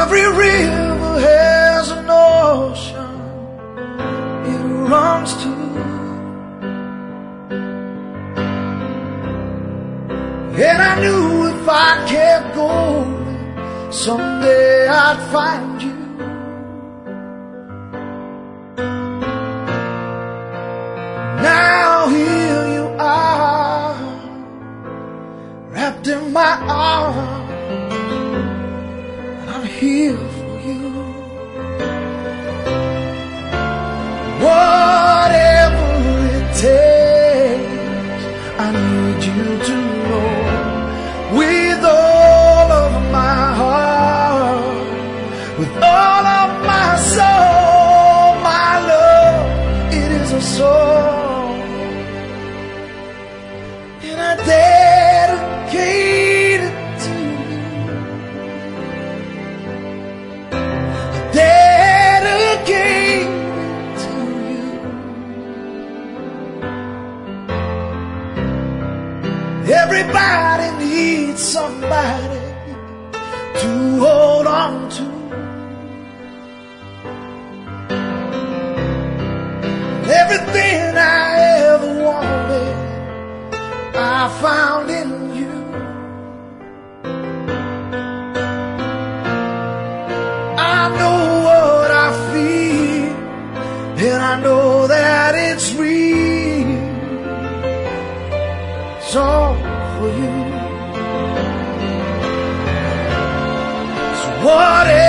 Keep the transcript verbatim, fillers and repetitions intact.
Every river has an ocean it runs to, and I knew if I kept going, someday I'd find you. Now here you are, wrapped in my arms, and I'm here for you. Whatever it takes, I need you to know, with all of my heart, with all of my soul, my love, it is a song, and I dedicate it to you. I dedicate it to you. Everybody needs somebody to hold on to. Everything I ever wanted, I found in you. I know what I feel, and I know that it's real. It's all for you. So whatever